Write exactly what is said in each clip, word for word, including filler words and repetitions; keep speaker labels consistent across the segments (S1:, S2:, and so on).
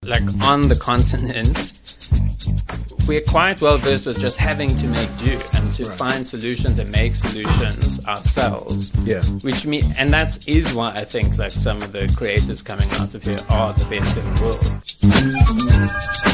S1: like on the continent, we're quite well versed with just having to make do and to
S2: Right.
S1: find solutions and make solutions ourselves.
S2: Yeah.
S1: Which me, and that is why I think like some of the creators coming out of here are the best in the world.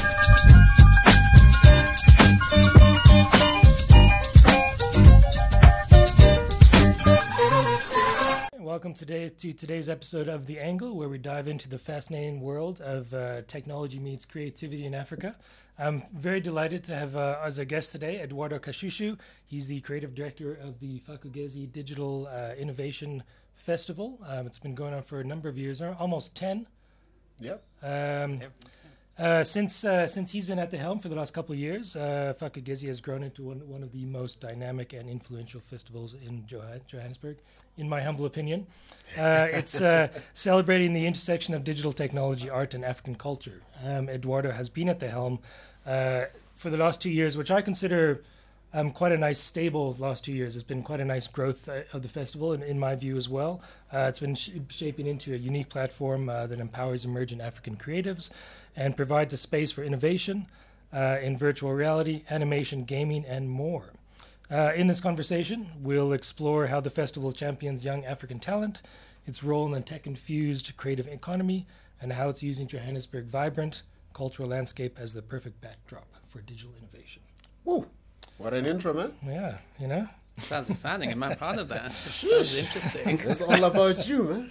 S3: Welcome today to today's episode of The Angle, where we dive into the fascinating world of uh, technology meets creativity in Africa. I'm very delighted to have uh, as a guest today Eduardo Kashushu. He's the creative director of the Fakugezi Digital uh, Innovation Festival. Um, it's been going on for a number of years, uh, almost ten.
S2: Yep.
S3: Um, uh, since uh, since he's been at the helm for the last couple of years, uh, Fakugezi has grown into one, one of the most dynamic and influential festivals in Joh- Johannesburg, in my humble opinion. Uh, it's uh, celebrating the intersection of digital technology, art, and African culture. Um, Eduardo has been at the helm uh, for the last two years, which I consider um, quite a nice, stable last two years. It's been quite a nice growth uh, of the festival, in, in my view as well. Uh, it's been sh- shaping into a unique platform uh, that empowers emerging African creatives and provides a space for innovation uh, in virtual reality, animation, gaming, and more. Uh, in this conversation, we'll explore how the festival champions young African talent, its role in the tech-infused creative economy, and how it's using Johannesburg's vibrant cultural landscape as the perfect backdrop for digital innovation.
S2: Woo. What an intro, man.
S3: Yeah, you know?
S1: Sounds exciting. Am I part of that? Sounds interesting.
S2: It's all about you, man.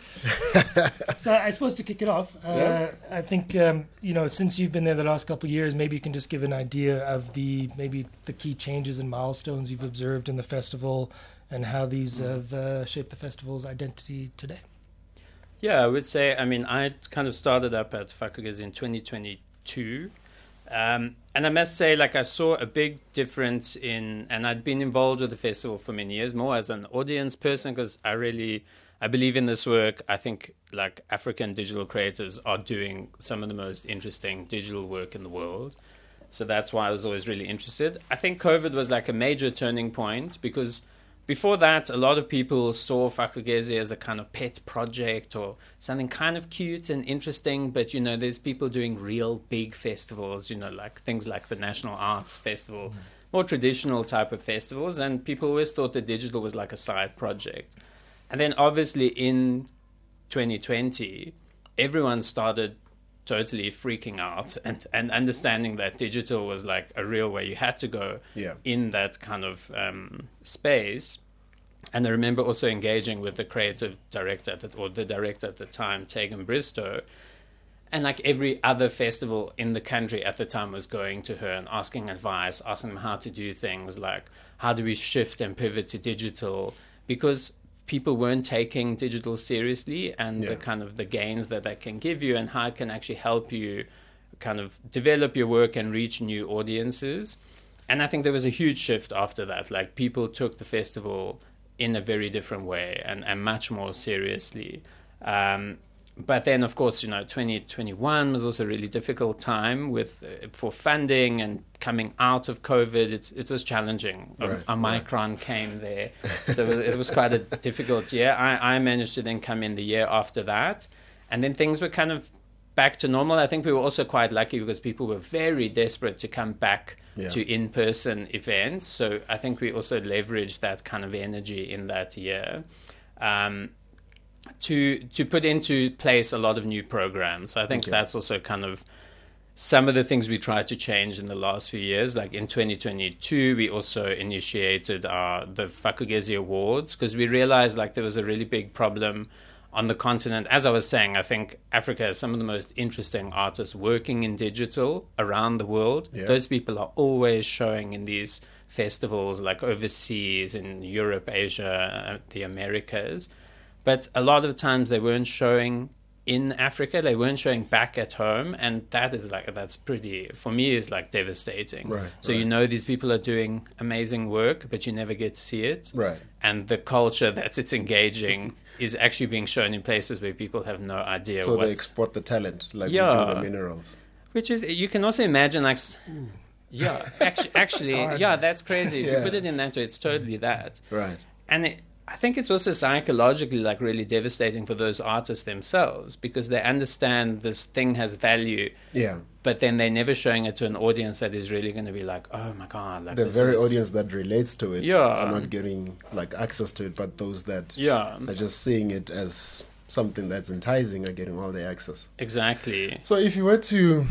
S3: So I suppose to kick it off, uh,
S2: Yeah.
S3: I think, um, you know, since you've been there the last couple of years, maybe you can just give an idea of the maybe the key changes and milestones you've observed in the festival and how these have uh, shaped the festival's identity today.
S1: Yeah, I would say, I mean, I kind of started up at Fakugezi in twenty twenty-two. Um, and I must say, like, I saw a big difference in, and I'd been involved with the festival for many years, more as an audience person, because I really, I believe in this work. I think, like, African digital creators are doing some of the most interesting digital work in the world. So that's why I was always really interested. I think COVID was, like, a major turning point, because before that, a lot of people saw Fakugezi as a kind of pet project or something kind of cute and interesting. But, you know, there's people doing real big festivals, you know, like things like the National Arts Festival, mm. more traditional type of festivals. And people always thought that digital was like a side project. And then obviously in twenty twenty, everyone started totally freaking out and, and understanding that digital was like a real way you had to go
S2: Yeah.
S1: in that kind of um, space. And I remember also engaging with the creative director at the, or the director at the time, Tegan Bristow. And like every other festival in the country at the time was going to her and asking advice, asking them how to do things, like how do we shift and pivot to digital? Because people weren't taking digital seriously and
S2: Yeah.
S1: the kind of the gains that that can give you and how it can actually help you kind of develop your work and reach new audiences. And I think there was a huge shift after that. Like people took the festival in a very different way and, and much more seriously. Um, but then, of course, you know, twenty twenty-one was also a really difficult time with uh, for funding and coming out of COVID. It, it was challenging.
S2: Right,
S1: Um, Omicron right. came there. So it was quite a difficult year. I, I managed to then come in the year after that. And then things were kind of back to normal. I think we were also quite lucky because people were very desperate to come back
S2: Yeah.
S1: to in-person events. So I think we also leveraged that kind of energy in that year. Um, to to put into place a lot of new programs. I think
S2: Okay.
S1: that's also kind of some of the things we tried to change in the last few years. Like in twenty twenty-two, we also initiated our, the Fakugezi Awards because we realized like there was a really big problem on the continent. As I was saying, I think Africa has some of the most interesting artists working in digital around the world.
S2: Yeah.
S1: Those people are always showing in these festivals like overseas in Europe, Asia, the Americas. But a lot of times they weren't showing in Africa, they weren't showing back at home. And that is like, that's pretty, for me, is like devastating.
S2: Right,
S1: so
S2: right.
S1: you know these people are doing amazing work, but you never get to see it.
S2: Right.
S1: And the culture that it's engaging is actually being shown in places where people have no idea
S2: So
S1: what.
S2: they export the talent, like
S1: Yeah.
S2: we do the minerals.
S1: Which is, you can also imagine like, s- yeah, actually, actually
S3: hard.
S1: yeah, that's crazy. If
S2: Yeah.
S1: you put it in that way, it's totally that.
S2: Right.
S1: And it, I think it's also psychologically like really devastating for those artists themselves because they understand this thing has value,
S2: Yeah.
S1: but then they're never showing it to an audience that is really going to be like, oh my god, like
S2: The
S1: this
S2: very
S1: is-
S2: audience that relates to it
S1: Yeah.
S2: are not getting like access to it, but those that
S1: Yeah,
S2: are just seeing it as something that's enticing are getting all the access.
S1: exactly.
S2: So if you were to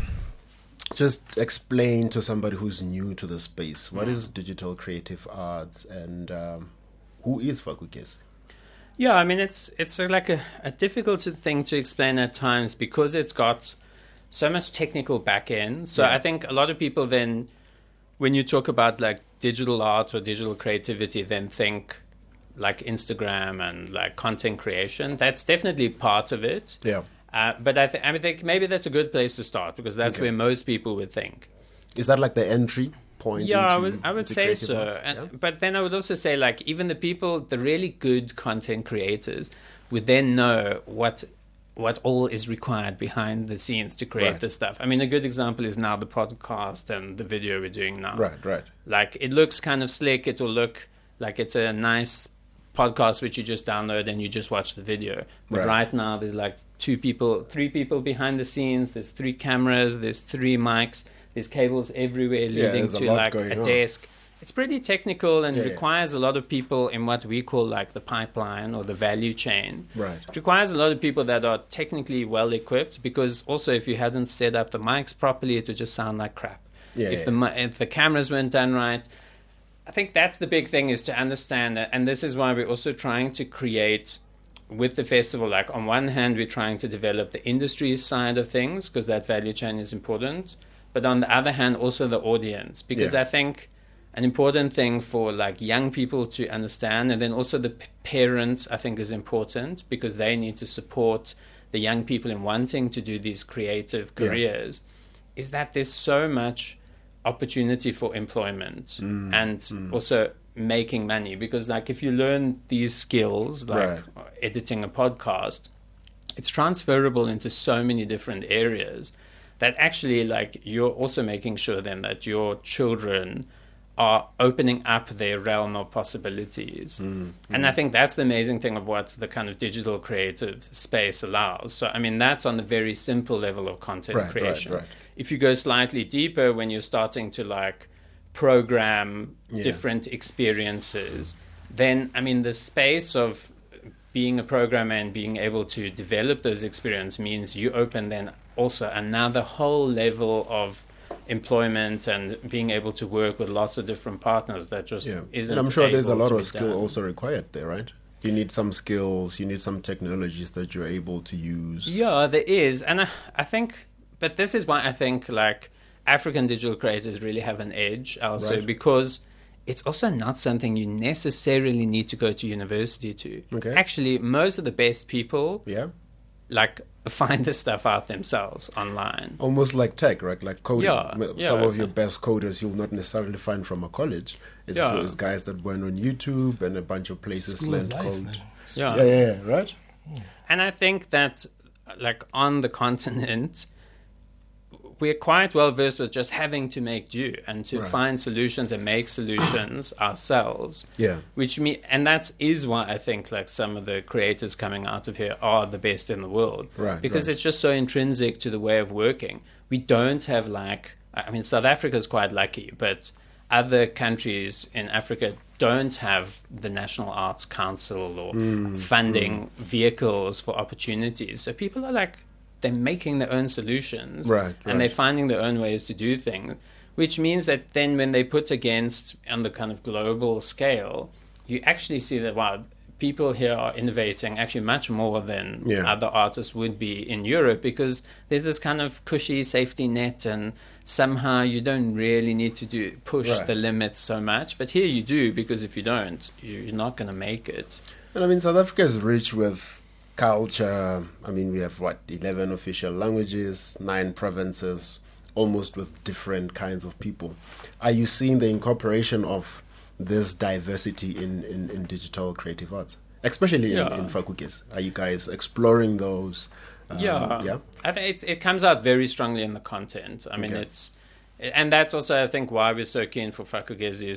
S2: just explain to somebody who's new to the space, what is digital creative arts and um, who is Fakugesi?
S1: Yeah, I mean it's it's a, like a, a difficult thing to explain at times because it's got so much technical back end. So
S2: Yeah.
S1: I think a lot of people then, when you talk about like digital art or digital creativity, then think like Instagram and like content creation. That's definitely part of it.
S2: Yeah.
S1: Uh, but I, th- I mean, think maybe that's a good place to start because that's
S2: Okay.
S1: where most people would think.
S2: Is that like the entry point?
S1: Yeah, I
S2: into
S1: would, I would
S2: the
S1: say
S2: creative
S1: so.
S2: arts?
S1: And,
S2: Yeah?
S1: But then I would also say, like, even the people, the really good content creators, would then know what what all is required behind the scenes to create
S2: Right.
S1: this stuff. I mean, a good example is now the podcast and the video we're doing now.
S2: Right, right.
S1: Like, it looks kind of slick. It will look like it's a nice podcast which you just download and you just watch the video. But
S2: Right.
S1: right now, there's like two people, three people behind the scenes. There's three cameras. There's three mics. There's cables everywhere
S2: Yeah,
S1: leading
S2: there's a
S1: to
S2: lot
S1: like
S2: going
S1: a
S2: on.
S1: desk. It's pretty technical and
S2: Yeah, yeah.
S1: requires a lot of people in what we call like the pipeline or the value chain.
S2: Right.
S1: It requires a lot of people that are technically well equipped because also if you hadn't set up the mics properly, it would just sound like crap.
S2: Yeah,
S1: if
S2: yeah.
S1: the mi- if the cameras weren't done right, I think that's the big thing is to understand that, and this is why we're also trying to create with the festival. Like on one hand, we're trying to develop the industry side of things because that value chain is important, but on the other hand, also the audience because
S2: Yeah.
S1: I think an important thing for like young people to understand, and then also the p- parents, I think, is important because they need to support the young people in wanting to do these creative
S2: Yeah.
S1: careers. Is that there's so much opportunity for employment
S2: Mm,
S1: and also making money because like if you learn these skills like
S2: Right.
S1: editing a podcast, it's transferable into so many different areas that actually like you're also making sure then that your children are opening up their realm of possibilities.
S2: Mm,
S1: And I think that's the amazing thing of what the kind of digital creative space allows. So, I mean, that's on the very simple level of content
S2: Right, right,
S1: creation.
S2: right.
S1: If you go slightly deeper, when you're starting to like program
S2: Yeah.
S1: different experiences, then, I mean, the space of being a programmer and being able to develop those experiences means you open then also another whole level of employment and being able to work with lots of different partners that just
S2: Yeah.
S1: isn't
S2: And I'm sure there's a
S1: able
S2: lot
S1: to
S2: of
S1: be
S2: skill
S1: done.
S2: also required there, right? You need some skills, you need some technologies that you're able to use.
S1: Yeah, there is. And I, I think, but this is why I think like African digital creators really have an edge also
S2: Right.
S1: because it's also not something you necessarily need to go to university to.
S2: Okay.
S1: Actually, most of the best people
S2: Yeah?
S1: like find this stuff out themselves online.
S2: Almost like tech, right? Like coding.
S1: Yeah,
S2: M-
S1: yeah,
S2: Some of your
S1: exactly.
S2: best coders you'll not necessarily find from a college. It's
S1: Yeah.
S2: those guys that went on YouTube and a bunch of places
S3: School of
S2: learned
S3: life,
S2: code.
S3: man.
S1: Yeah.
S2: Yeah, yeah, yeah, right?
S1: And I think that, like, on the continent, we're quite well versed with just having to make do and to
S2: Right.
S1: find solutions and make solutions ourselves.
S2: Yeah.
S1: Which me, and that is why I think like some of the creators coming out of here are the best in the world,
S2: Right,
S1: Because
S2: right.
S1: it's just so intrinsic to the way of working. We don't have like, I mean, South Africa is quite lucky, but other countries in Africa don't have the National Arts Council or
S2: Mm,
S1: funding vehicles for opportunities. So people are like, they're making their own solutions,
S2: Right,
S1: and they're
S2: right.
S1: finding their own ways to do things, which means that then when they put against on the kind of global scale, you actually see that, wow, people here are innovating actually much more than
S2: Yeah.
S1: other artists would be in Europe because there's this kind of cushy safety net and somehow you don't really need to do push
S2: Right.
S1: the limits so much. But here you do, because if you don't, you're not going to make it.
S2: And I mean, South Africa is rich with culture. I mean, we have what, eleven official languages, nine provinces, almost with different kinds of people. Are you seeing the incorporation of this diversity in, in, in digital creative arts, especially in,
S1: Yeah.
S2: in Fakugesi? Are you guys exploring those? Um,
S1: Yeah,
S2: yeah.
S1: I think it's, it comes out very strongly in the content. I mean,
S2: Okay.
S1: it's, and that's also I think why we're so keen for Fakugesi is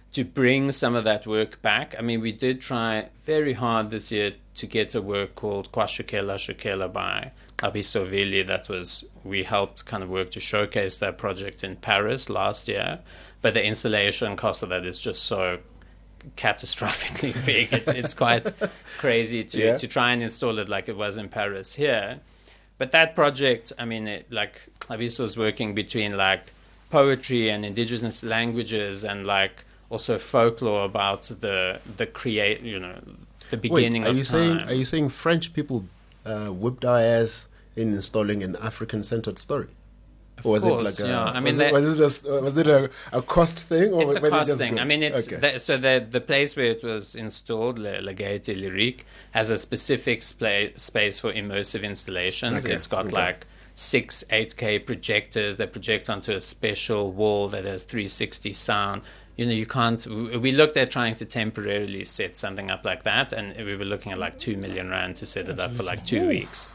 S1: to bring some of that work back. I mean, we did try very hard this year to get a work called Kwashukela Shukela by Abiso Vili. That was, we helped kind of work to showcase that project in Paris last year. But the installation cost of that is just so catastrophically big. It, it's quite crazy to,
S2: yeah.
S1: to try and install it like it was in Paris here. But that project, I mean, it, like Abiso was working between like poetry and indigenous languages and like also folklore about the the create, you know, the beginning
S2: Wait, are
S1: of
S2: you
S1: time.
S2: saying are you saying French people uh, whipped our ass in installing an African-centered story?
S1: Of
S2: or was
S1: course,
S2: it like a,
S1: yeah. I mean,
S2: was, it, was it a, was it a, a cost thing? Or
S1: it's a
S2: were they
S1: cost
S2: just
S1: thing.
S2: good?
S1: I mean, it's
S2: okay.
S1: the, so the the place where it was installed, Le, Le Gaieté Lyrique, has a specific spa- space for immersive installations.
S2: Okay,
S1: It's got
S2: okay.
S1: like six eight K projectors that project onto a special wall that has three sixty sound. You know, you can't. We looked at trying to temporarily set something up like that, and we were looking at like two million rand to set it up for like two
S3: Ooh.
S1: weeks.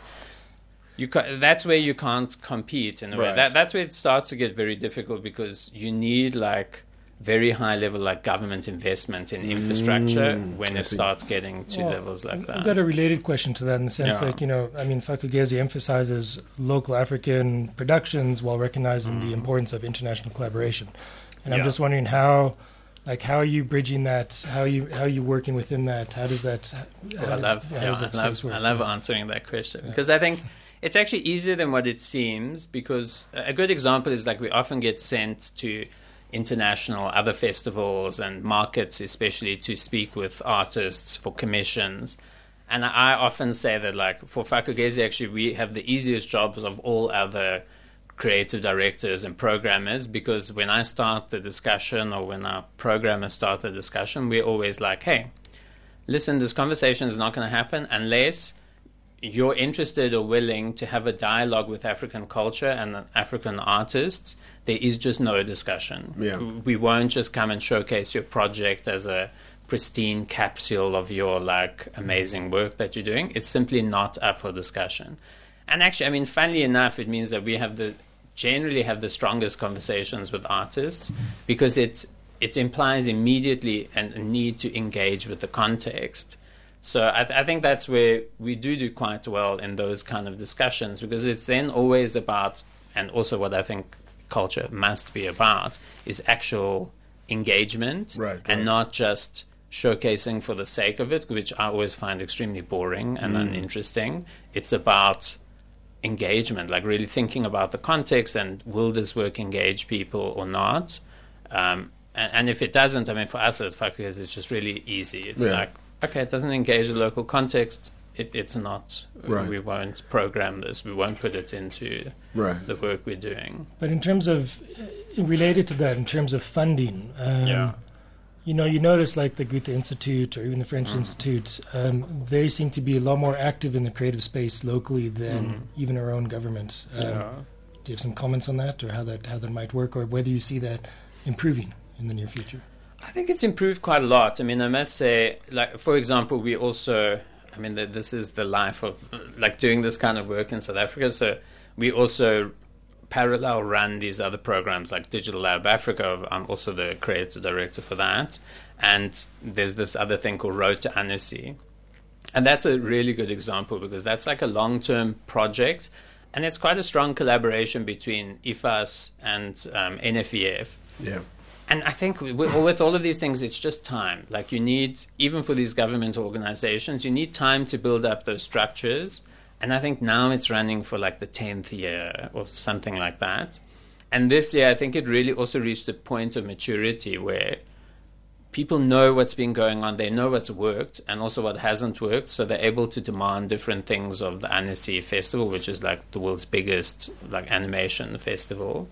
S1: You ca- that's where you can't compete in a way.
S2: Right.
S1: That that's where it starts to get very difficult because you need like very high level like government investment in infrastructure
S2: Mm,
S1: when
S2: I
S1: it
S2: see.
S1: starts getting to
S3: Well,
S1: levels like
S3: I've
S1: that.
S3: got a related question to that in the sense,
S1: Yeah.
S3: like, you know, I mean, Fakugezi emphasizes local African productions while recognizing the importance of international collaboration. And I'm
S1: Yeah.
S3: just wondering how, like, how are you bridging that? How are you how are you working within that? How does that? How
S1: Well, I
S3: does-
S1: love,
S3: how
S1: yeah,
S3: does
S1: I,
S3: that space
S1: love
S3: work?
S1: I love answering that question because I think it's actually easier than what it seems because a good example is like we often get sent to international other festivals and markets, especially to speak with artists for commissions. And I often say that like for Fakugezi, actually, we have the easiest jobs of all other creative directors and programmers because when I start the discussion or when our programmers start the discussion, we're always like, hey, listen, this conversation is not going to happen unless you're interested or willing to have a dialogue with African culture and African artists. There is just no discussion.
S2: Yeah.
S1: We won't just come and showcase your project as a pristine capsule of your like amazing work that you're doing. It's simply not up for discussion. And actually, I mean, funnily enough, it means that we have the generally have the strongest conversations with artists because it it implies immediately an- a need to engage with the context. So I, th- I think that's where we do do quite well in those kind of discussions because it's then always about, and also what I think culture must be about, is actual engagement
S2: Right,
S1: and
S2: right.
S1: not just showcasing for the sake of it, which I always find extremely boring and uninteresting. It's about engagement, like really thinking about the context and will this work engage people or not. Um, and, and if it doesn't, I mean, for us at Fakugezi, it's just really easy. It's
S2: Yeah.
S1: like, okay, it doesn't engage the local context. It, it's not,
S2: Right.
S1: we won't program this. We won't put it into
S2: Right.
S1: the work we're doing.
S3: But in terms of, uh, related to that, in terms of funding, um,
S1: Yeah.
S3: you know, you notice like the Goethe Institute or even the French
S1: Mm.
S3: Institute, um, they seem to be a lot more active in the creative space locally than
S1: Mm.
S3: even our own government. Um,
S1: Yeah.
S3: Do you have some comments on that, or how that how that might work, or whether you see that improving in the near future?
S1: I think it's improved quite a lot. I mean, I must say, like, for example, we also, I mean, the, this is the life of, uh, like, doing this kind of work in South Africa. So we also parallel run these other programs like Digital Lab Africa. I'm also the creative director for that. And there's this other thing called Road to Annecy. And that's a really good example because that's like a long-term project. And it's quite a strong collaboration between I F A S and um, N F E F.
S2: Yeah.
S1: And I think with, with all of these things, it's just time. Like you need, even for these government organizations, you need time to build up those structures. And I think now it's running for like the tenth year or something like that. And this year, I think it really also reached a point of maturity where people know what's been going on. They know what's worked and also what hasn't worked. So they're able to demand different things of the Annecy Festival, which is like the world's biggest like animation festival.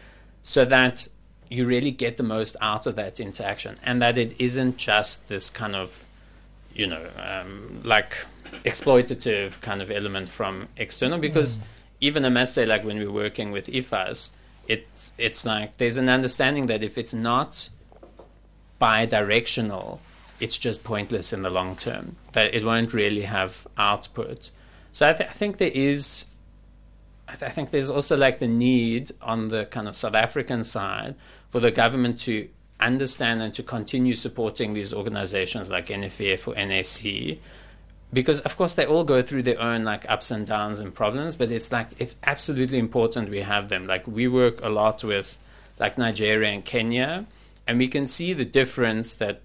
S1: So that you really get the most out of that interaction and that it isn't just this kind of, you know, um, like exploitative kind of element from external because mm. even I must say, like when we're working with I F A S, it, it's like there's an understanding that if it's not bi-directional, it's just pointless in the long term, that it won't really have output. So I, th- I think there is, I, th- I think there's also like the need on the kind of South African side for the government to understand and to continue supporting these organizations like N F E F or N A C, because of course they all go through their own like ups and downs and problems, but it's like it's absolutely important we have them. Like we work a lot with like Nigeria and Kenya, and we can see the difference that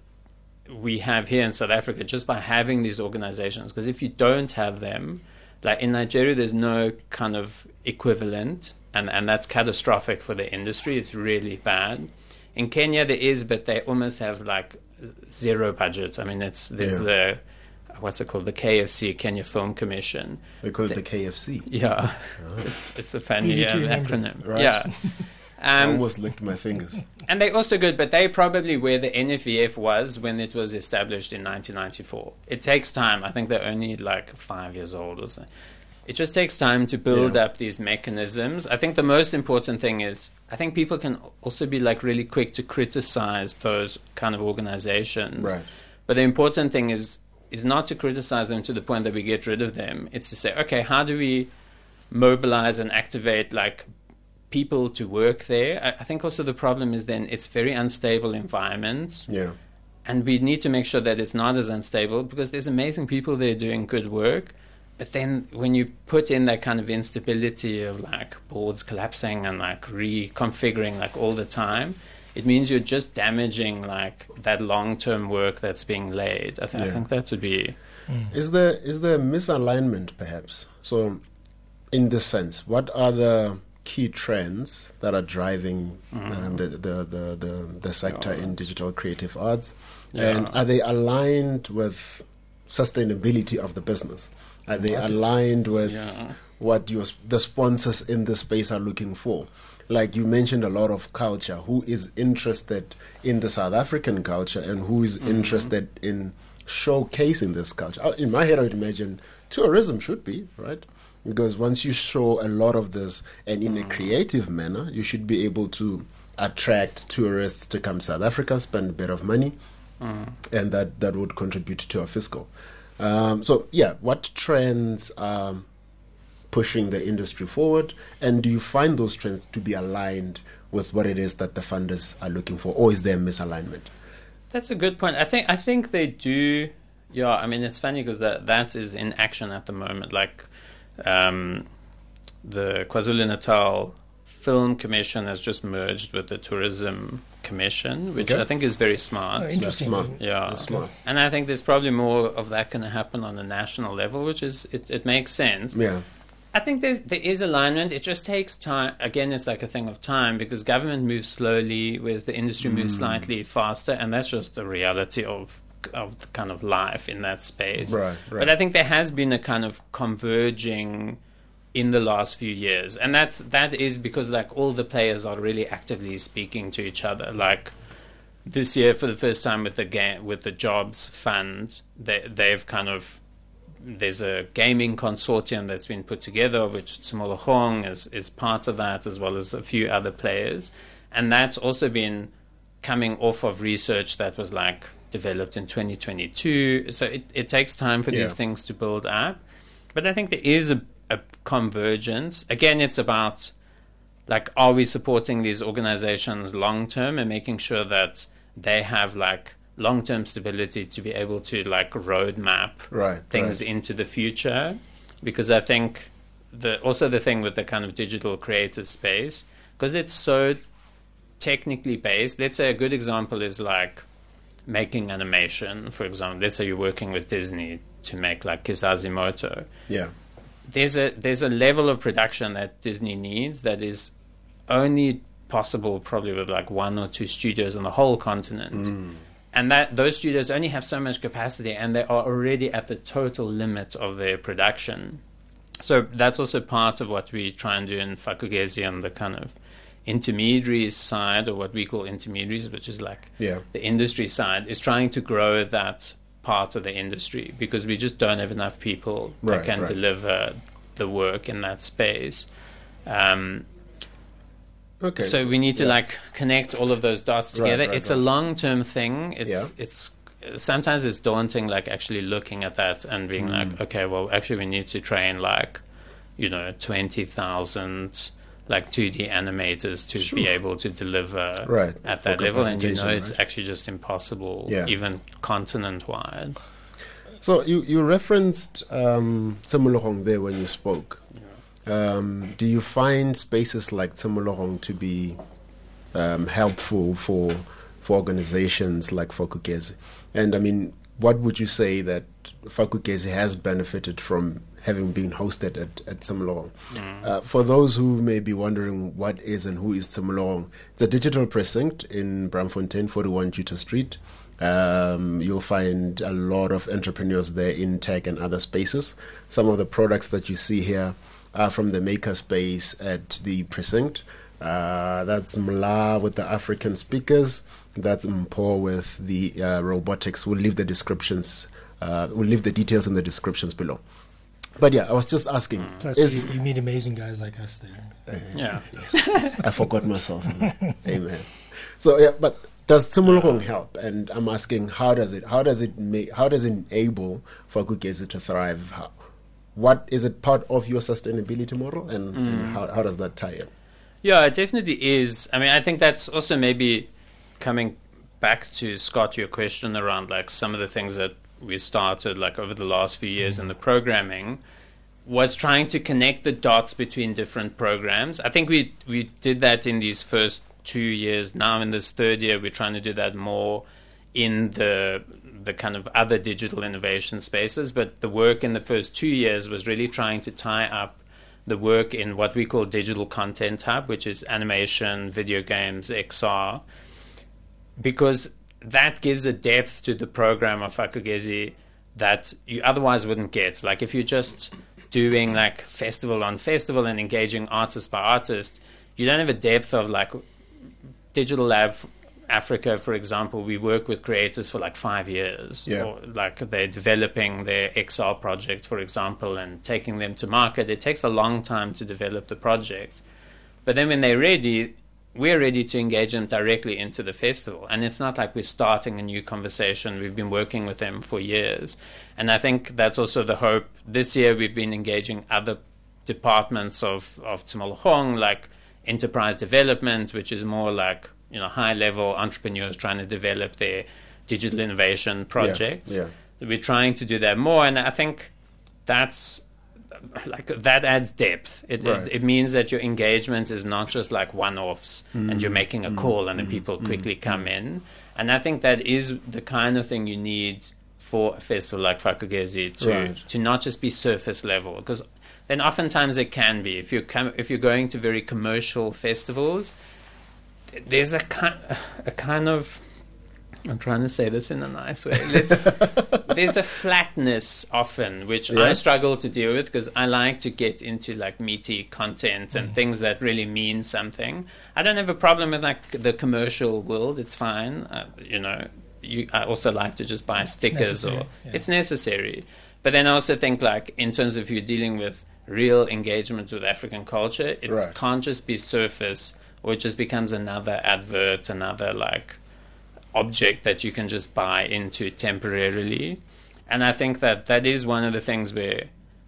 S1: we have here in South Africa just by having these organizations. Because if you don't have them, like in Nigeria, there's no kind of equivalent, and, and that's catastrophic for the industry. It's really bad. In Kenya, there is, but they almost have like zero budget. I mean, it's there's yeah. the what's it called, the K F C, Kenya Film Commission.
S2: They call it the, the K F C.
S1: Yeah, oh. it's it's a funny um, acronym.
S2: Right.
S1: Yeah,
S2: um, I almost licked my fingers.
S1: And they're also good, but they probably where the N F E F was when it was established in nineteen ninety-four. It takes time. I think they're only like five years old or so. It just takes time to build yeah. up these mechanisms. I think the most important thing is, I think people can also be like really quick to criticize those kind of organizations.
S2: Right.
S1: But the important thing is is not to criticize them to the point that we get rid of them. It's to say, okay, how do we mobilize and activate like people to work there? I, I think also the problem is then it's very unstable environments.
S2: Yeah.
S1: And we need to make sure that it's not as unstable, because there's amazing people there doing good work. But then when you put in that kind of instability of like boards collapsing and like reconfiguring like all the time, it means you're just damaging like that long-term work that's being laid. I, th- yeah. I think that would be...
S2: Mm. Is there is there misalignment perhaps? So in this sense, what are the key trends that are driving mm. um, the, the, the, the, the sector yeah, in digital creative arts? Yeah. And are they aligned with sustainability of the business? Are they okay. aligned with yeah. what your, the sponsors in the space are looking for? Like you mentioned a lot of culture. Who is interested in the South African culture and who is mm-hmm. interested in showcasing this culture? In my head, I would imagine tourism should be, right? Because once you show a lot of this and in mm. a creative manner, you should be able to attract tourists to come to South Africa, spend a bit of money, mm. and that, that would contribute to our fiscal. Um, so, yeah, what trends are pushing the industry forward, and do you find those trends to be aligned with what it is that the funders are looking for, or is there misalignment?
S1: That's a good point. I think I think they do. Yeah, I mean, it's funny because that that is in action at the moment. Like um, the KwaZulu-Natal Film Commission has just merged with the Tourism Commission, which okay. I think is very smart.
S3: Oh, interesting.
S2: That's smart.
S1: Yeah,
S2: That's smart.
S1: And I think there's probably more of that going to happen on a national level, which is it, it makes sense.
S2: Yeah.
S1: I think there's, there is alignment. It just takes time. Again, it's like a thing of time, because government moves slowly, whereas the industry mm. moves slightly faster, and that's just the reality of of the kind of life in that space.
S2: Right, right.
S1: But I think there has been a kind of converging in the last few years, and that's that is because like all the players are really actively speaking to each other. Like this year, for the first time with the game with the Jobs Fund, they they've kind of there's a gaming consortium that's been put together, which Tsimologong is, is part of that, as well as a few other players. And that's also been coming off of research that was like developed in twenty twenty-two. So it, it takes time for yeah. these things to build up. But I think there is a, a convergence. Again, it's about like, are we supporting these organizations long term and making sure that they have like long-term stability to be able to like roadmap
S2: right,
S1: things
S2: right.
S1: into the future? Because I think the also the thing with the kind of digital creative space, because it's so technically based. Let's say a good example is like making animation, for example. Let's say you're working with Disney to make like Kizazi Moto.
S2: Yeah.
S1: There's a there's a level of production that Disney needs that is only possible probably with like one or two studios on the whole continent.
S2: Mm.
S1: And that those studios only have so much capacity, and they are already at the total limit of their production. So that's also part of what we try and do in Fakugesi on the kind of intermediaries side, or what we call intermediaries, which is like
S2: yeah.
S1: the industry side, is trying to grow that part of the industry, because we just don't have enough people
S2: right,
S1: that can
S2: right.
S1: deliver the work in that space. Um,
S2: Okay,
S1: so, so we need to yeah. like connect all of those dots together.
S2: Right, right,
S1: it's
S2: right.
S1: a long-term thing. It's
S2: yeah.
S1: it's sometimes it's daunting, like actually looking at that and being mm. like, okay, well, actually we need to train like, you know, twenty thousand like two D animators to
S2: Sure.
S1: be able to deliver
S2: Right.
S1: at
S2: For
S1: that level, and you know
S2: capacitation,
S1: it's
S2: right?
S1: actually just impossible,
S2: Yeah.
S1: even continent-wide.
S2: So you, you referenced um, Tshimologong there when you spoke. Um, do you find spaces like Tshimologong to be um, helpful for for organizations like Fakugezi? And I mean, what would you say that Fakugezi has benefited from having been hosted at, at Tshimologong?
S1: Mm.
S2: Uh, for those who may be wondering what is and who is Tshimologong, it's a digital precinct in Braamfontein, forty-one Juta Street. Um, you'll find a lot of entrepreneurs there in tech and other spaces. Some of the products that you see here are from the maker space at the precinct. Uh, that's Mla with the African speakers. That's Mpo with the uh, robotics. We'll leave the descriptions. Uh, we'll leave the details in the descriptions below. But yeah, I was just asking.
S3: Plus,
S2: Is,
S3: you, you meet amazing guys like us there.
S1: Yeah.
S2: I forgot myself. Amen. So yeah, but does Tshimologong help? And I'm asking, how does it? How does it make? How does it enable Fakugezi to thrive? How, what is it part of your sustainability model, and, mm. and how how does that tie in?
S1: Yeah, it definitely is. I mean, I think that's also maybe coming back to Scott, your question around like some of the things that we started like over the last few years in the programming was trying to connect the dots between different programs. I think we we did that in these first two years. Now in this third year, we're trying to do that more in the the kind of other digital innovation spaces. But the work in the first two years was really trying to tie up the work in what we call Digital Content Hub, which is animation, video games, X R, because that gives a depth to the program of Fakugezi that you otherwise wouldn't get. Like if you're just doing like festival on festival and engaging artist by artist, you don't have a depth of like Digital Lab Africa, for example. We work with creators for like five years.
S2: Yeah.
S1: Or like they're developing their X R project, for example, and taking them to market. It takes a long time to develop the project. But then when they're ready, we're ready to engage them directly into the festival. And it's not like we're starting a new conversation. We've been working with them for years. And I think that's also the hope. This year we've been engaging other departments of, of Tshimologong, like enterprise development, which is more like, you know, high-level entrepreneurs trying to develop their digital innovation projects.
S2: Yeah, yeah.
S1: We're trying to do that more. And I think that's like that adds depth. It,
S2: Right.
S1: it it means that your engagement is not just like one-offs
S2: Mm.
S1: and you're making a call and then people quickly come in. And I think that is the kind of thing you need for a festival like Fakugezi to
S2: Right.
S1: to not just be surface level, because then oftentimes it can be if you come if you're going to very commercial festivals. There's a kind a kind of I'm trying to say this in a nice way. Let's, there's a flatness often, which
S2: Yeah.
S1: I struggle to deal with because I like to get into like meaty content and things that really mean something. I don't have a problem with like the commercial world. It's fine. Uh, you know, you, I also like to just buy stickers or
S3: necessary, yeah.
S1: it's necessary. But then I also think like in terms of you dealing with real engagement with African culture, it
S2: Right.
S1: can't just be surface or it just becomes another advert, another like object that you can just buy into temporarily. And I think that that is one of the things where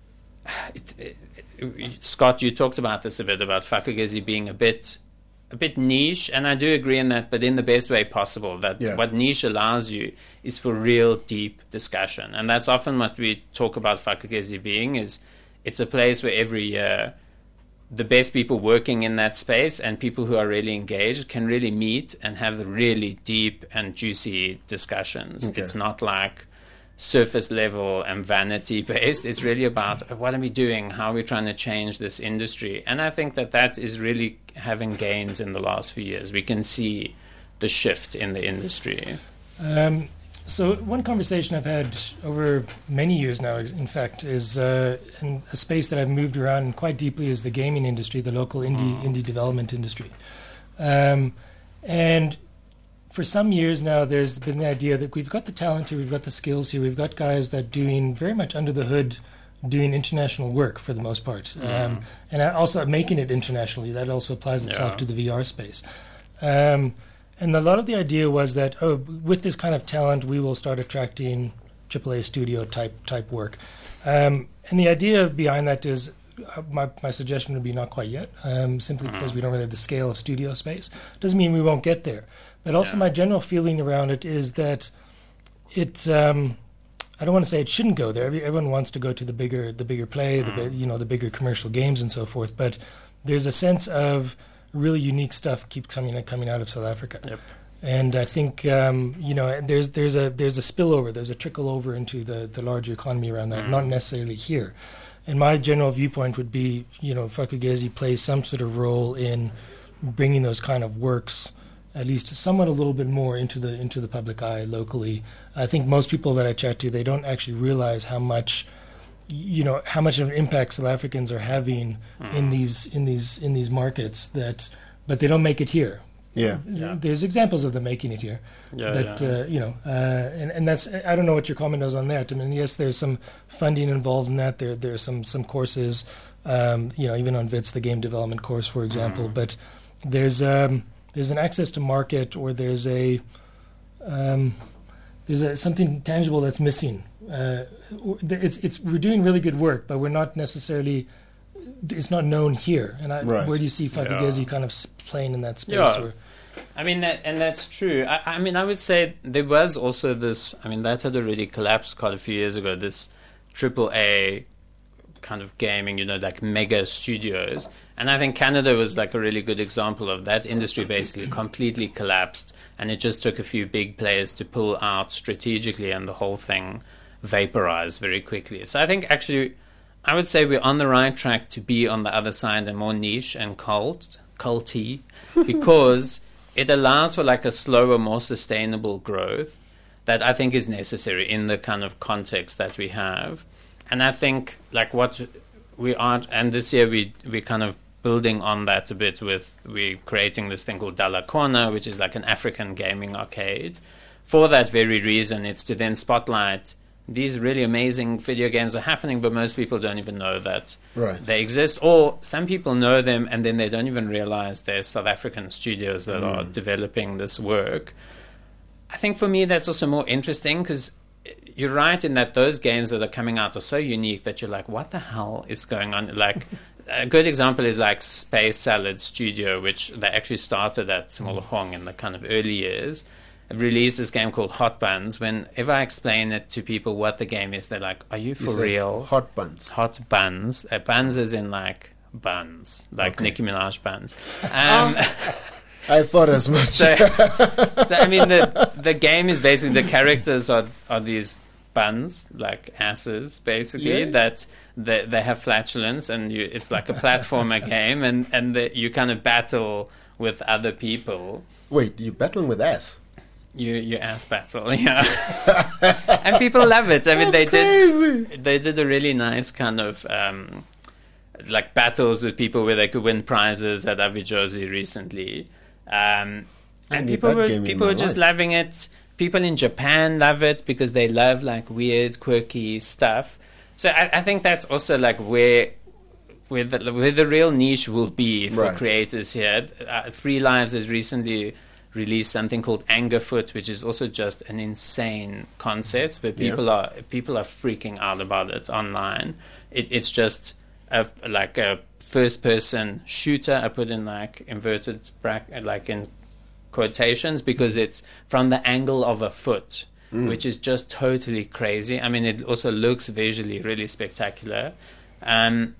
S1: it, it, it, Scott, you talked about this a bit about Fakugezi being a bit a bit niche, and I do agree in that, but in the best way possible. That
S2: Yeah.
S1: what niche allows you is for real deep discussion, and that's often what we talk about Fakugezi being. Is it's a place where every year the best people working in that space and people who are really engaged can really meet and have really deep and juicy discussions.
S2: Okay.
S1: It's not like surface level and vanity based. It's really about what are we doing? How are we trying to change this industry? And I think that that is really having gains in the last few years. We can see the shift in the industry.
S3: Um, so one conversation I've had over many years now, is, in fact, is uh, in a space that I've moved around quite deeply is the gaming industry, the local indie
S1: Mm.
S3: indie development industry. Um, and for some years now, there's been the idea that we've got the talent here, we've got the skills here, we've got guys that doing very much under the hood, doing international work for the most part, um, and also making it internationally. That also applies itself
S1: Yeah.
S3: to the V R space. Um, and a lot of the idea was that, oh, with this kind of talent, we will start attracting triple A studio type type work. Um, and the idea behind that is uh, my my suggestion would be not quite yet, um, simply because we don't really have the scale of studio space. Doesn't mean we won't get there. But also,
S1: Yeah.
S3: my general feeling around it is that it. Um, I don't want to say it shouldn't go there. Every, everyone wants to go to the bigger, the bigger play, the bi- you know, the bigger commercial games and so forth. But there's a sense of really unique stuff keeps coming coming out of South Africa.
S1: Yep.
S3: And I think um, you know there's there's a there's a spillover, there's a trickle over into the, the larger economy around that,
S1: Mm.
S3: not necessarily here. And my general viewpoint would be, you know, Fakagezi plays some sort of role in bringing those kind of works, at least somewhat a little bit more into the into the public eye locally. I think most people that I chat to, they don't actually realize how much, you know, how much of an impact South Africans are having
S1: Mm.
S3: in these in these in these markets. That, but they don't make it here.
S2: Yeah.
S1: Yeah.
S3: There's examples of them making it here,
S1: Yeah,
S3: but
S1: yeah.
S3: Uh, you know, uh, and and that's I don't know what your comment is on that. I mean, yes, there's some funding involved in that. There there's some some courses, um, you know, even on Wits, the game development course, for example.
S1: Mm.
S3: But there's um, there's an access to market, or there's a um, there's a, something tangible that's missing. Uh, it's it's we're doing really good work, but we're not necessarily. It's not known here. And I,
S2: Right.
S3: where do you see Fakagezi
S1: Yeah.
S3: kind of s- playing in that space?
S1: Yeah.
S3: Or,
S1: I mean, that, and that's true. I, I mean, I would say there was also this. I mean, that had already collapsed quite a few years ago. This triple A kind of gaming, you know, like mega studios. And I think Canada was like a really good example of that. Industry basically completely collapsed, and it just took a few big players to pull out strategically, and the whole thing vaporized very quickly. So I think actually, I would say we're on the right track to be on the other side and more niche and cult, culty, because it allows for like a slower, more sustainable growth that I think is necessary in the kind of context that we have. And I think like what we are, and this year we we kind of building on that a bit with we creating this thing called Dala Corner, which is like an African gaming arcade. For that very reason, it's to then spotlight these really amazing video games are happening, but most people don't even know that
S2: Right.
S1: they exist. Or some people know them and then they don't even realize there's South African studios that are developing this work. I think for me that's also more interesting because you're right in that those games that are coming out are so unique that you're like, what the hell is going on? Like a good example is like Space Salad Studio, which they actually started at Smologong in the kind of early years. Released this game called Hot Buns. Whenever I explain it to people what the game is, they're like, are you for
S2: You said
S1: real?
S2: Hot buns.
S1: Hot buns. Uh, buns is in like buns, like
S2: Okay.
S1: Nicki Minaj buns. Um,
S2: I thought as much.
S1: so, so, I mean, the the game is basically the characters are are these buns, like asses, basically,
S2: Yeah.
S1: that they, they have flatulence, and you, it's like a platformer game, and, and the, you kind of battle with other people.
S2: Wait, you battling with ass?
S1: You you ass battle, yeah, and people love it. I mean, they
S2: crazy.
S1: did they did a really nice kind of um, like battles with people where they could win prizes at Avijosi recently, um,
S2: I
S1: and
S2: need
S1: people
S2: that
S1: were
S2: game in
S1: people
S2: my
S1: were just
S2: life.
S1: loving it. People in Japan love it because they love like weird, quirky stuff. So I, I think that's also like where. Where the, where the real niche will be for
S2: Right.
S1: creators here. Uh, Free Lives has recently released something called Angerfoot, which is also just an insane concept, but
S2: Yeah.
S1: people are people are freaking out about it online. It, it's just a, like a first-person shooter. I put in like inverted bracket, like in quotations, because it's from the angle of a foot, which is just totally crazy. I mean, it also looks visually really spectacular. Um,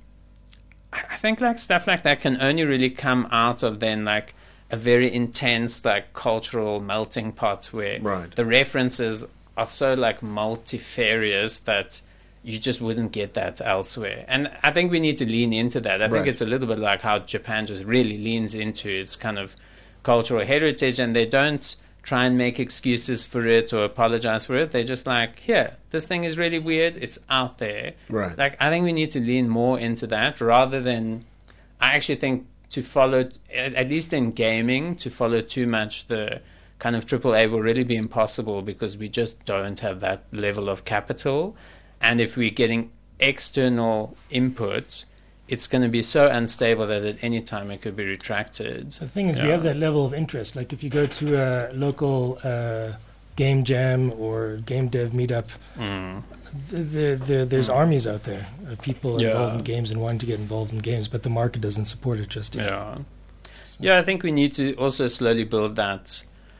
S1: I think like stuff like that can only really come out of then like a very intense like cultural melting pot where
S2: Right.
S1: the references are so like multifarious that you just wouldn't get that elsewhere. And I think we need to lean into that. I think
S2: Right.
S1: it's a little bit like how Japan just really leans into its kind of cultural heritage, and they don't try and make excuses for it or apologize for it. They're just like, here, this thing is really weird. It's out there.
S2: Right.
S1: Like, I think we need to lean more into that rather than, I actually think to follow, at at least in gaming, to follow too much the kind of triple A will really be impossible because we just don't have that level of capital. And if we're getting external input, it's going to be so unstable that at any time it could be retracted.
S3: The thing is, we
S1: Yeah.
S3: have that level of interest. Like if you go to a local uh, Game Jam or Game Dev Meetup,
S1: Mm.
S3: the, the, the, there's
S1: Mm.
S3: armies out there of people
S1: Yeah.
S3: involved in games and wanting to get involved in games, but the market doesn't support it just yet.
S1: Yeah. Yeah, I think we need to also slowly build that.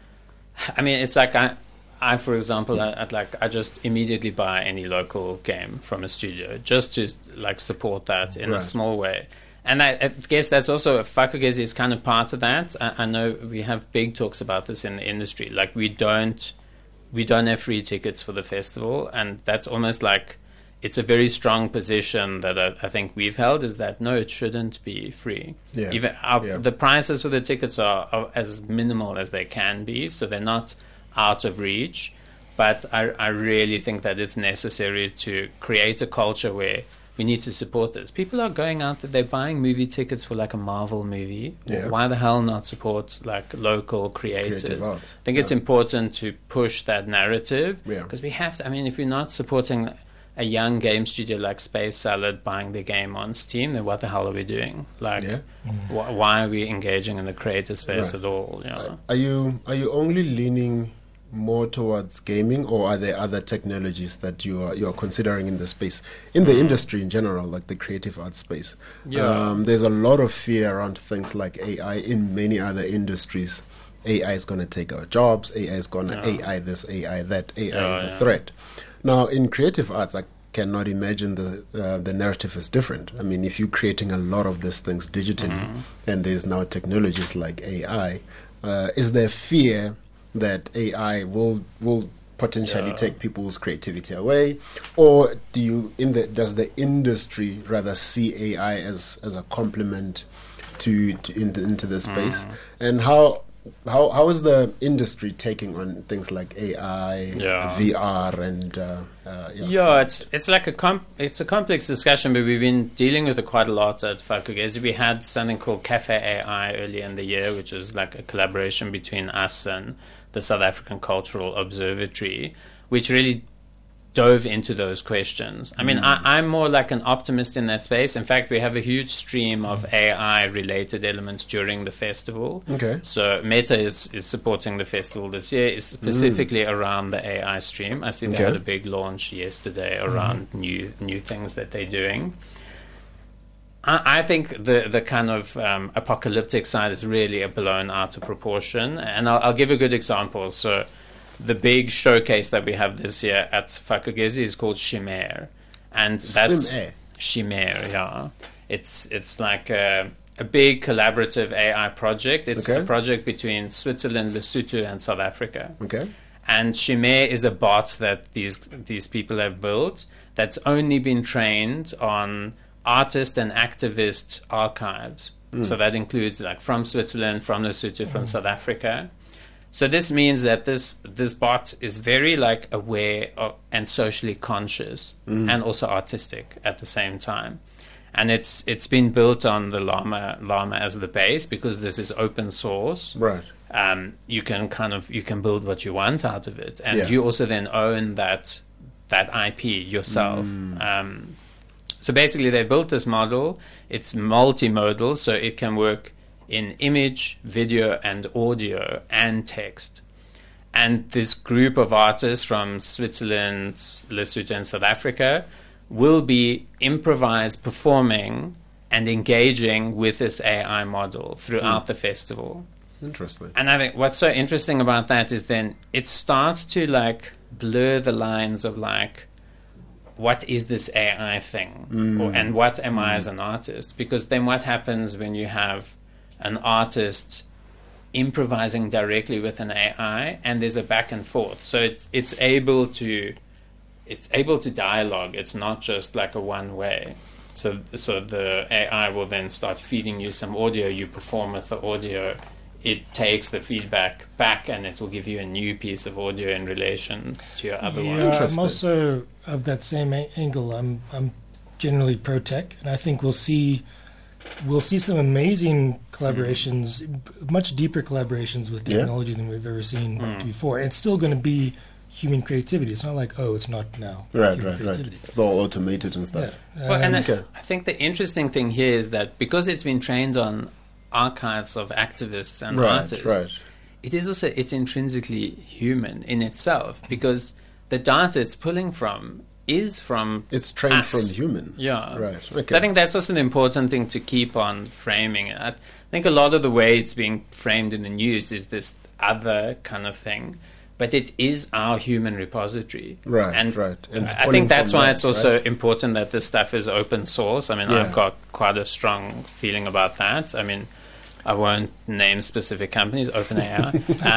S1: I mean, it's like I, I for example, I, I'd like I just immediately buy any local game from a studio just to like support that in
S2: Right.
S1: a small way. And I, I guess that's also Fakugezi is kind of part of that. I, I know we have big talks about this in the industry. Like we don't, we don't have free tickets for the festival, and that's almost like it's a very strong position that I, I think we've held is that no, it shouldn't be free.
S2: Yeah.
S1: Even our,
S2: Yeah.
S1: the prices for the tickets are, are as minimal as they can be, so they're not out of reach. But I, I really think that it's necessary to create a culture where we need to support this. People are going out there, they're buying movie tickets for like a Marvel movie.
S2: Yeah.
S1: Why the hell not support like local creators?
S2: Creative arts.
S1: I think it's
S2: Yeah.
S1: important to push that narrative
S2: Yeah.
S1: because we have to. I mean, if we're not supporting a young game studio like Space Salad buying the game on Steam, then what the hell are we doing? Like,
S2: Yeah.
S1: wh- why are we engaging in the creator space
S2: Right.
S1: at all? You know?
S2: Are you are you only leaning more towards gaming, or are there other technologies that you are you are considering in the space, in the industry in general, like the creative arts space?
S1: Yeah.
S2: Um, there's a lot of fear around things like A I in many other industries. A I is going to take our jobs. A I is going to
S1: Yeah.
S2: A I this, A I that. A I
S1: Yeah,
S2: is a
S1: yeah.
S2: threat. Now, in creative arts, I cannot imagine the uh, the narrative is different. I mean, if you're creating a lot of these things digitally,
S1: Mm-hmm.
S2: and there's now technologies like A I, uh, is there fear that A I will will potentially
S1: Yeah.
S2: take people's creativity away, or do you in the does the industry rather see A I as as a complement to, to into, into the space,
S1: Mm.
S2: and how how how is the industry taking on things like A I,
S1: Yeah.
S2: V R, and uh, uh, yeah.
S1: Yeah, it's it's like a com- it's a complex discussion, but we've been dealing with it quite a lot at Fakugezi. We had something called Cafe A I earlier in the year, which was like a collaboration between us and the South African Cultural Observatory, which really dove into those questions. I mean, I, I'm more like an optimist in that space. In fact, we have a huge stream of A I-related elements during the festival.
S2: Okay.
S1: So Meta is, is supporting the festival this year, is specifically around the A I stream. I see they
S2: Okay.
S1: had a big launch yesterday around new new things that they're doing. I I think the the kind of um, apocalyptic side is really a blown out of proportion, and I'll, I'll give a good example. So, the big showcase that we have this year at Fakugezi is called Chimere, and that's
S2: Chimere?
S1: Chimere. Yeah, it's it's like a, a big collaborative A I project. It's
S2: Okay.
S1: a project between Switzerland, Lesotho, and South Africa.
S2: Okay.
S1: And Chimere is a bot that these these people have built that's only been trained on artist and activist archives. So that includes like from Switzerland, from Lesotho, from South Africa. So this means that this this bot is very like aware of, and socially conscious and also artistic at the same time. And it's it's been built on the Llama Llama as the base because this is open source.
S2: Right.
S1: Um, you can kind of you can build what you want out of it, and
S2: Yeah.
S1: you also then own that that I P yourself. Um, so basically, they built this model. It's multimodal, so it can work in image, video, and audio, and text. And this group of artists from Switzerland, Lesotho, and South Africa will be improvised, performing, and engaging with this A I model throughout the festival.
S2: Interesting.
S1: And I think what's so interesting about that is then it starts to like blur the lines of like, what is this A I thing? Or, and what am I as an artist? Because then what happens when you have an artist improvising directly with an A I and there's a back and forth? So it, it's able to it's able to dialogue. It's not just like a one way. So so the A I will then start feeding you some audio, you perform with the audio, it takes the feedback back and it will give you a new piece of audio in relation to your other one.
S3: Yeah, I'm
S2: Interesting.
S3: also of that same a- angle. I'm I'm generally pro tech, and I think we'll see we'll see some amazing collaborations, b- much deeper collaborations with
S2: Yeah.
S3: technology than we've ever seen
S1: Mm.
S3: before. It's still going to be human creativity. It's not like, oh, it's not now.
S2: Right,
S3: human
S2: right, right.
S3: creativity.
S2: It's all automated and stuff.
S3: Yeah.
S1: Well, and
S3: Um,
S1: I,
S2: Okay.
S1: I think the interesting thing here is that because it's been trained on archives of activists and
S2: Right,
S1: artists,
S2: right.
S1: it is also, it's intrinsically human in itself, because the data it's pulling from is from
S2: It's trained
S1: us.
S2: from human.
S1: Yeah.
S2: Right. Okay.
S1: So I think that's also an important thing to keep on framing. I think a lot of the way it's being framed in the news is this other kind of thing, but it is our human repository.
S2: Right,
S1: And
S2: right. And it's
S1: I
S2: pulling
S1: think that's
S2: from
S1: why
S2: that,
S1: it's also
S2: right? important
S1: important that this stuff is open source. I mean,
S2: Yeah.
S1: I've got quite a strong feeling about that. I mean, I won't name specific companies, OpenAI.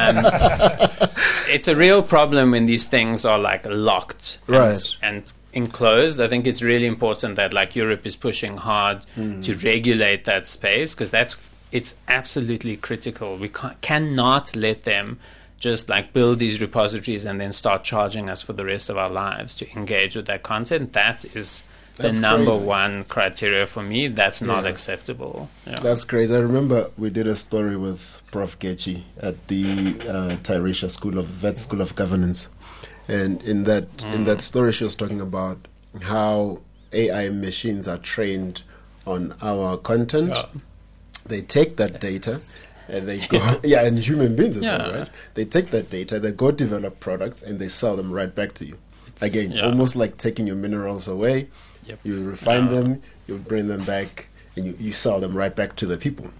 S1: um, it's a real problem when these things are like locked and,
S2: Right.
S1: and enclosed. I think it's really important that like Europe is pushing hard
S2: Hmm.
S1: to regulate that space, because that's it's absolutely critical. We ca- cannot let them just like build these repositories and then start charging us for the rest of our lives to engage with that content. That is
S2: That's
S1: the number
S2: crazy.
S1: one criteria for me. That's not
S2: Yeah.
S1: acceptable. Yeah.
S2: That's crazy. I remember we did a story with Professor Getchi at the uh, Tyresha School of Vet School of Governance, and in that
S1: Mm.
S2: in that story, she was talking about how A I machines are trained on our content.
S1: Yeah.
S2: They take that data. And they go, yeah, and human beings as well,
S1: Yeah.
S2: right? They take that data, they go develop products, and they sell them right back to you. Again,
S1: yeah.
S2: almost like taking your minerals away.
S1: Yep.
S2: You refine
S1: Yeah.
S2: them, you bring them back, and you, you sell them right back to the people.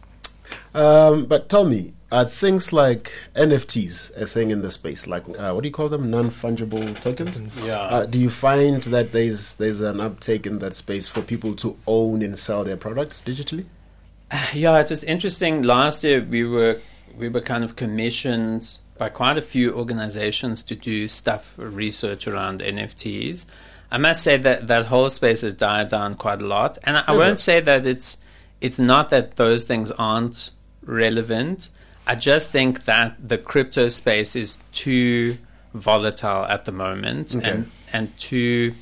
S2: Um, but tell me, are things like N F Ts a thing in the space? Like, uh, what do you call them? Non-fungible tokens?
S1: Yeah.
S2: Uh, do you find that there's there's an uptake in that space for people to own and sell their products digitally?
S1: Yeah, it was interesting. Last year we were we were kind of commissioned by quite a few organizations to do stuff, research around N F Ts. I must say that that whole space has died down quite a lot, and I, I
S2: Is
S1: won't
S2: it?
S1: say that it's it's not that those things aren't relevant. I just think that the crypto space is too volatile at the moment,
S2: Okay.
S1: and and too.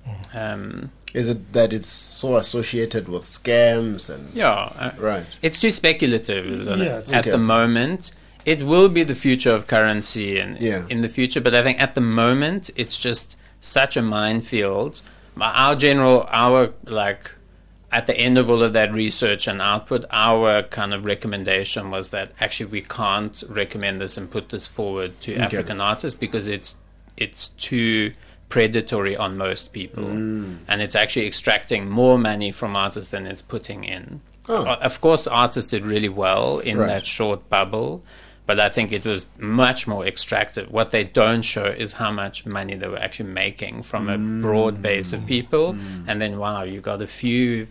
S1: Um,
S2: Is it that it's so associated with scams and
S1: yeah, uh,
S2: right?
S1: it's too speculative, isn't
S3: Yeah,
S1: it?
S3: it's-
S1: At
S2: Okay.
S1: the moment, it will be the future of currency and
S2: Yeah.
S1: in the future, but I think at the moment it's just such a minefield. My- Our general, our like, at the end of all of that research and output, our kind of recommendation was that actually we can't recommend this and put this forward to
S2: Okay.
S1: African artists because it's it's too predatory on most people,
S2: Mm.
S1: and it's actually extracting more money from artists than it's putting in.
S2: Oh.
S1: Uh, Of course, artists did really well in
S2: Right.
S1: that short bubble, but I think it was much more extractive. What they don't show is how much money they were actually making from a broad base of people, and then wow, you got a few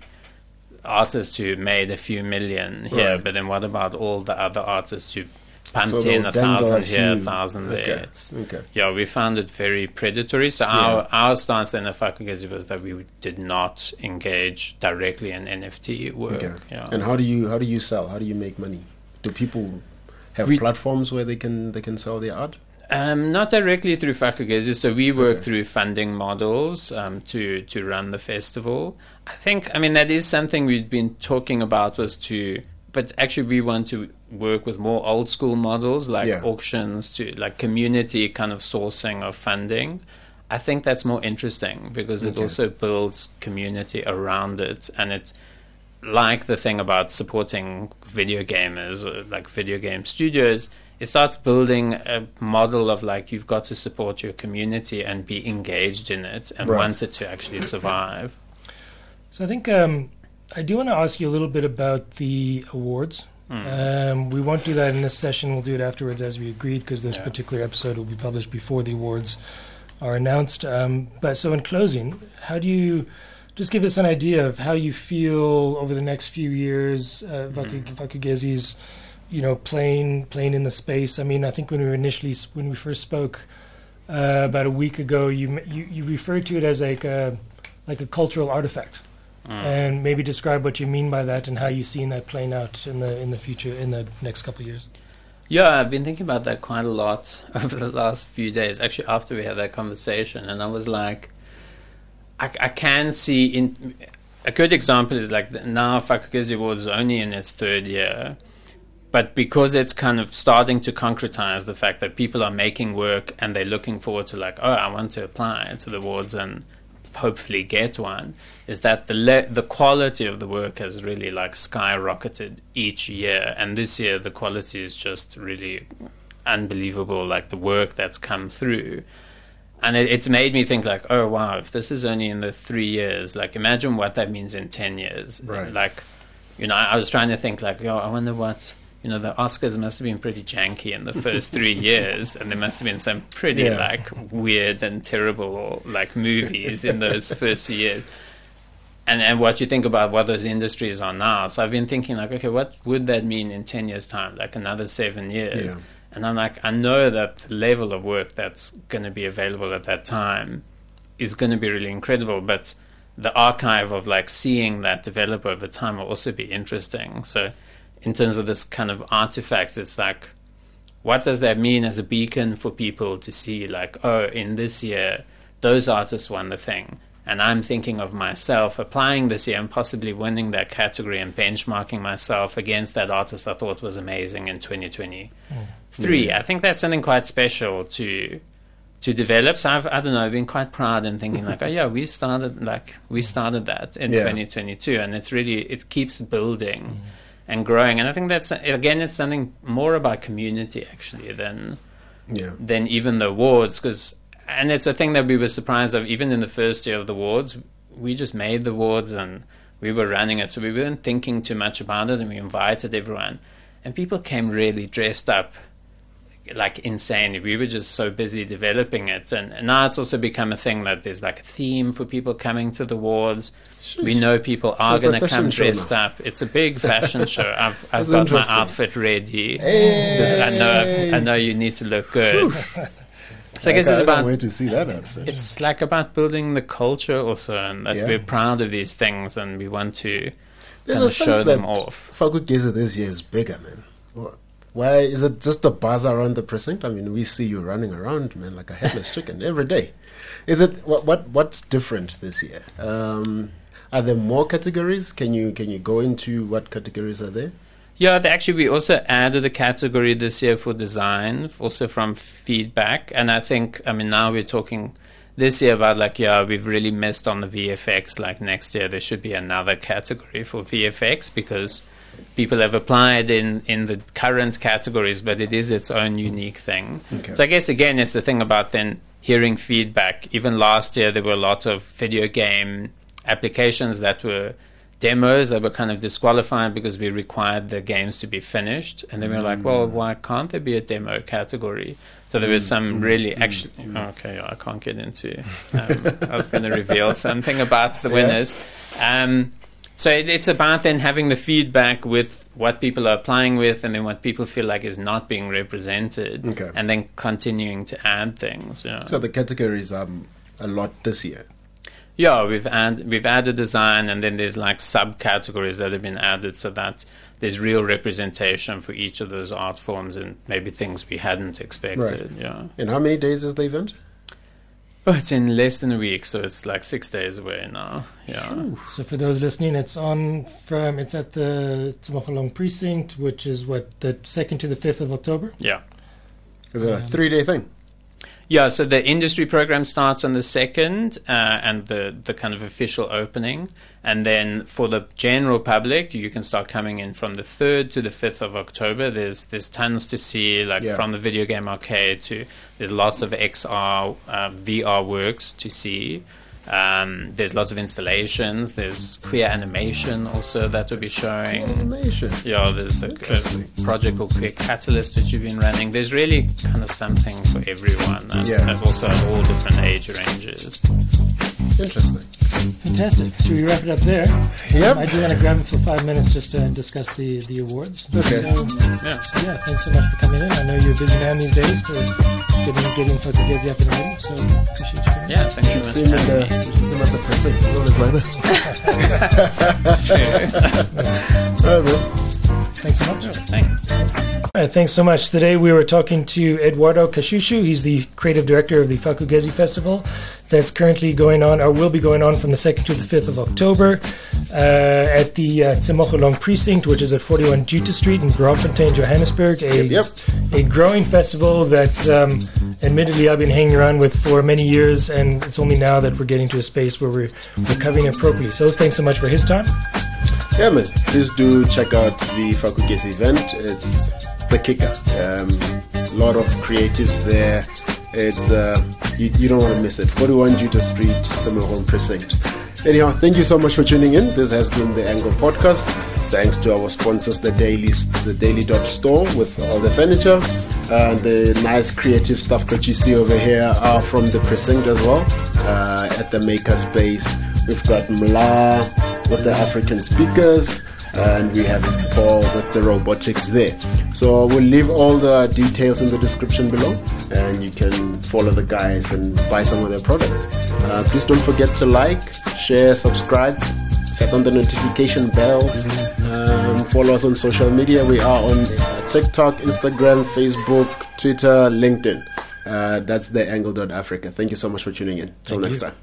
S1: artists who made a few million here,
S2: Right.
S1: but then what about all the other artists who pumped
S2: So
S1: in
S2: they'll
S1: a
S2: dangle
S1: thousand
S2: a
S1: here, a
S2: few.
S1: thousand there?
S2: Okay.
S1: It's,
S2: Okay.
S1: yeah, we found it very predatory. So our, our stance then at Fakagezi was that we did not engage directly in N F T work.
S2: Okay.
S1: Yeah.
S2: And how do you how do you sell? How do you make money? Do people have
S1: We-
S2: platforms where they can they can sell their art?
S1: Um, not directly through Fakagezi. So we work
S2: Okay.
S1: through funding models um, to to run the festival. I think, I mean, that is something we've been talking about was to, but actually we want to work with more old school models like
S2: Yeah.
S1: auctions, to like community kind of sourcing of funding. I think that's more interesting because it
S2: Okay.
S1: also builds community around it, and it's like the thing about supporting video gamers or like video game studios. It starts building a model of like you've got to support your community and be engaged in it and
S2: Right.
S1: want it to actually survive.
S3: So I think um, I do want to ask you a little bit about the awards. Um, we won't do that in this session. We'll do it afterwards as we agreed because this
S1: Yeah.
S3: particular episode will be published before the awards are announced. Um, but so in closing, how do you just give us an idea of how you feel over the next few years, uh, Vaku- Vakugezi's, you know, playing playing in the space? I mean, I think when we were initially when we first spoke uh, about a week ago, you, m- you you referred to it as like a like a cultural artifact. And maybe describe what you mean by that and how you've seen that playing out in the in the future in the next couple of years.
S1: Yeah, I've been thinking about that quite a lot over the last few days, actually after we had that conversation. And I was like, I, I can see, in a good example is like the- now Fakagezi was only in its third year, but because it's kind of starting to concretize the fact that people are making work and they're looking forward to like, oh, I want to apply to the awards and hopefully get one, is that the le- the quality of the work has really like skyrocketed each year, and this year the quality is just really unbelievable, like the work that's come through. And it, it's made me think like, oh wow, if this is only in the three years, like imagine what that means in ten years.
S2: Right.
S1: Like, you know, I, I was trying to think like, oh, I wonder what, you know, the Oscars must have been pretty janky in the first three years, and there must have been some pretty
S2: Yeah.
S1: like weird and terrible like movies in those first few years. And and what you think about what those industries are now. So I've been thinking like, okay, what would that mean in ten years' time? Like another seven years.
S2: Yeah.
S1: And I'm like, I know that the level of work that's going to be available at that time is going to be really incredible, but the archive of like seeing that develop over time will also be interesting. So in terms of this kind of artifact, it's like, what does that mean as a beacon for people to see like, oh, in this year, those artists won the thing. And I'm thinking of myself applying this year and possibly winning that category and benchmarking myself against that artist I thought was amazing in twenty twenty-three. Mm. I think that's something quite special to to develop. So I've, I don't know, I've been quite proud and thinking like, oh yeah, we started like we started that in yeah. twenty twenty-two, and it's really, it keeps building mm. and growing. And I think that's, again, it's something more about community actually than
S2: yeah.
S1: than even the awards, because. And it's a thing that we were surprised of, even in the first year of the awards. We just made the awards and we were running it, so we weren't thinking too much about it, and we invited everyone. And people came really dressed up, like insanely. We were just so busy developing it. And, and now it's also become a thing that there's like a theme for people coming to the awards. Sure. We know people are so going to come dressed now. up. It's a big fashion show. I've, I've got my outfit ready.
S2: Hey.
S1: I know, I've, I know you need to look good. So I guess
S2: I
S1: it's about.
S2: Can't wait to see that outfit.
S1: It's like about building the culture also, and that
S2: yeah.
S1: we're proud of these things, and we want to
S2: There's
S1: kind of show them off.
S2: Faku Geza this year is bigger, man. Why is it just the buzz around the precinct? I mean, we see you running around, man, like a headless chicken every day. Is it what? What? What's different this year? Um, are there more categories? Can you can you go into what categories are there?
S1: Yeah, actually, we also added a category this year for design, also from feedback. And I think, I mean, now we're talking this year about like, yeah, we've really missed on the V F X. Like next year, there should be another category for V F X, because people have applied in, in the current categories, but it is its own unique thing. Okay. So I guess, again, it's the thing about then hearing feedback. Even last year, there were a lot of video game applications that were demos that were kind of disqualified because we required the games to be finished, and then we were like, well, why can't there be a demo category? So there was some really actually okay I can't get into um, I was going to reveal something about the winners. Yeah. Um, so it, it's about then having the feedback with what people are applying with, and then what people feel like is not being represented,
S2: okay.
S1: and then continuing to add things. You know.
S2: So the categories are um, a lot this year.
S1: Yeah, we've add, we've added design, and then there's like subcategories that have been added so that there's real representation for each of those art forms and maybe things we hadn't expected.
S2: Right.
S1: Yeah.
S2: And how many days is the event?
S1: Oh, it's in less than a week, so it's like six days away now. Yeah.
S3: Ooh. So for those listening, it's on from it's at the Tsemogolong precinct, which is what, the second to the fifth of October.
S1: Yeah.
S2: Is it a three-day thing?
S1: Yeah, so the industry program starts on the second, uh, and the, the kind of official opening. And then for the general public, you can start coming in from the third to the fifth of October. There's there's tons to see, like yeah. from the video game arcade to, there's lots of X R, uh, V R works to see. Um, there's lots of installations. There's queer animation also that will be showing.
S2: Animation.
S1: Yeah, there's a, a project called Queer Catalyst which you've been running. There's really kind of something for everyone. And,
S2: yeah.
S1: and also at all different age ranges.
S2: Interesting.
S3: Fantastic. Should we wrap it up there?
S2: Yep.
S3: Um, I do want to grab it for five minutes just to discuss the, the awards.
S2: Okay.
S3: So,
S1: yeah.
S3: yeah, thanks so much for coming in. I know you're a busy man these days to getting getting Faku Gezi up and running, so appreciate you coming in.
S1: Yeah, thanks so much.
S2: See him at the, we should see him at the precinct. Always like this. All right, man.
S3: Thanks so much.
S1: Oh, thanks.
S3: All right, thanks so much. Today we were talking to Eduardo Kashushu. He's the creative director of the Faku Gezi Festival that's currently going on, or will be going on from the second to the fifth of October uh, at the uh, Tsemogolong precinct, which is at forty-one Jutta Street in Braamfontein, Johannesburg. A,
S2: yep, yep.
S3: a growing festival that um, admittedly I've been hanging around with for many years, and it's only now that we're getting to a space where we're, we're covering it appropriately. So thanks so much for his time.
S2: Yeah, man. Please do check out the Fakugesi event. It's the kicker. Um, a lot of creatives there. It's uh, you, you don't want to miss it. forty-one Juta Street, Semohon Precinct. Anyhow, thank you so much for tuning in. This has been the Angle Podcast. Thanks to our sponsors, the Daily, the Daily Dot Store with all the furniture. Uh, the nice creative stuff that you see over here are from the Precinct as well. Uh, at the Makerspace, we've got Mla with the African speakers, and we have Paul with the robotics there. So we'll leave all the details in the description below, and you can follow the guys and buy some of their products. Uh, please don't forget to like, share, subscribe, set on the notification bells, um, follow us on social media. We are on uh, TikTok, Instagram, Facebook, Twitter, LinkedIn. Uh, that's the Angle dot Africa. Thank you so much for tuning in. Till next time.